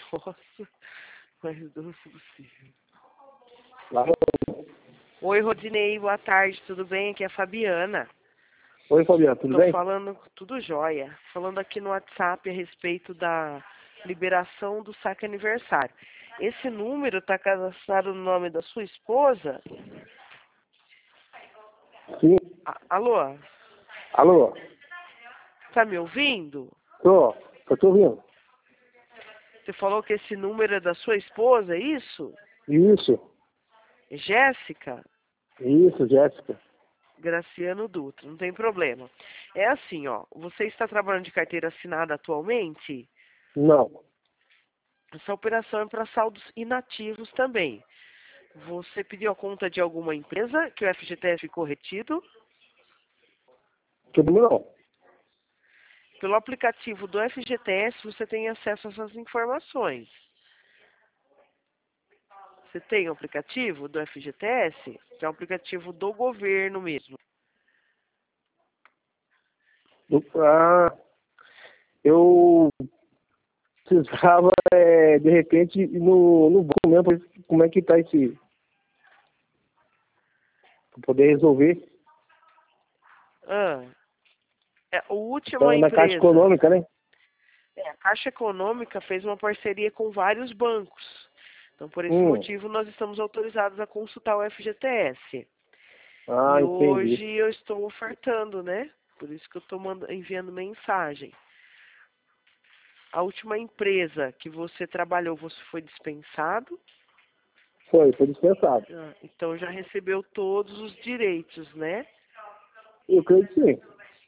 Nossa, mais doce possível. Lá. Oi, Rodinei, boa tarde, tudo bem? Aqui é a Fabiana. Oi, Fabiana, tudo Tô bem? falando, tudo jóia. Falando aqui no WhatsApp a respeito da liberação do saque aniversário. Esse número tá cadastrado no nome da sua esposa? Sim. Alô? Alô? Tá me ouvindo? Eu tô ouvindo. Você falou que esse número é da sua esposa, é isso? Isso, Jéssica? Jéssica. Graciano Dutra, não tem problema. É assim, ó, você está trabalhando de carteira assinada atualmente? Não, Essa operação é para saldos inativos também. Você pediu a conta de alguma empresa que o FGTS ficou retido? tudo não. Pelo aplicativo do FGTS você tem acesso a essas informações. Você tem o aplicativo do FGTS? Que é um aplicativo do governo mesmo. Eu precisava, de repente, ir no banco mesmo, pra ver como é que tá esse... Pra poder resolver. O último Então, a na Caixa empresa. Econômica, né? A Caixa Econômica fez uma parceria com vários bancos. Então, por esse motivo, nós estamos autorizados a consultar o FGTS. E Entendi. hoje eu estou ofertando, né? Por isso que eu estou enviando mensagem. A última empresa que você trabalhou, você foi dispensado? Foi dispensado. Então já recebeu todos os direitos, né? Eu creio que sim.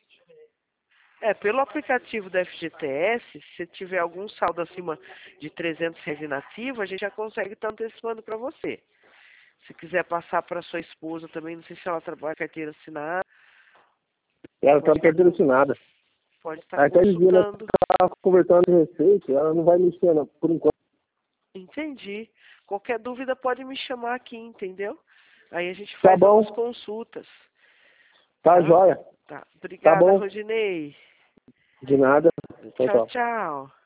Pelo aplicativo da FGTS, se você tiver algum saldo acima de R$ 300 inativo, a gente já consegue estar antecipando para você. Se quiser passar para sua esposa também, não sei se ela trabalha carteira assinada, Ela tá de carteira assinada. pode estar Até dizia, nós consultando. tava conversando a respeito, ela não vai mexer, não, por enquanto. Entendi. Qualquer dúvida pode me chamar aqui, entendeu? Aí a gente Tá faz bom, as consultas. tá joia. Tá. Tá Obrigada, bom, Rodinei. de nada. Tchau, Tchau, tchau. tchau.